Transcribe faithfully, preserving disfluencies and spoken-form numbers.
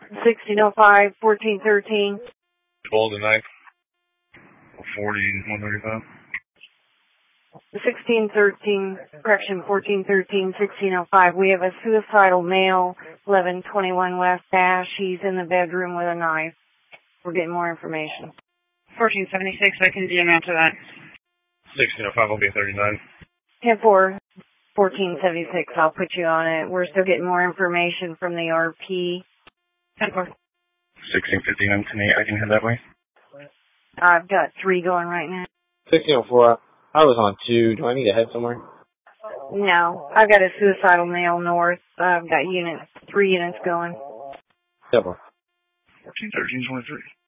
sixteen oh five, fourteen thirteen. twelve to knife. forty, one thirty-five. sixteen thirteen, correction, fourteen thirteen, sixteen oh five. We have a suicidal male, eleven twenty-one West Dash. He's in the bedroom with a knife. We're getting more information. fourteen seventy-six, I can D M after that. sixteen oh five will be thirty-nine. ten four, fourteen seventy-six, I'll put you on it. We're still getting more information from the R P. ten four. sixteen fifty-nine to me, I can head that way. I've got three going right now. sixteen oh four, I was on two. Do I need to head somewhere? No, I've got a suicidal male north. I've got units, three units going. ten four. fourteen thirteen twenty-three.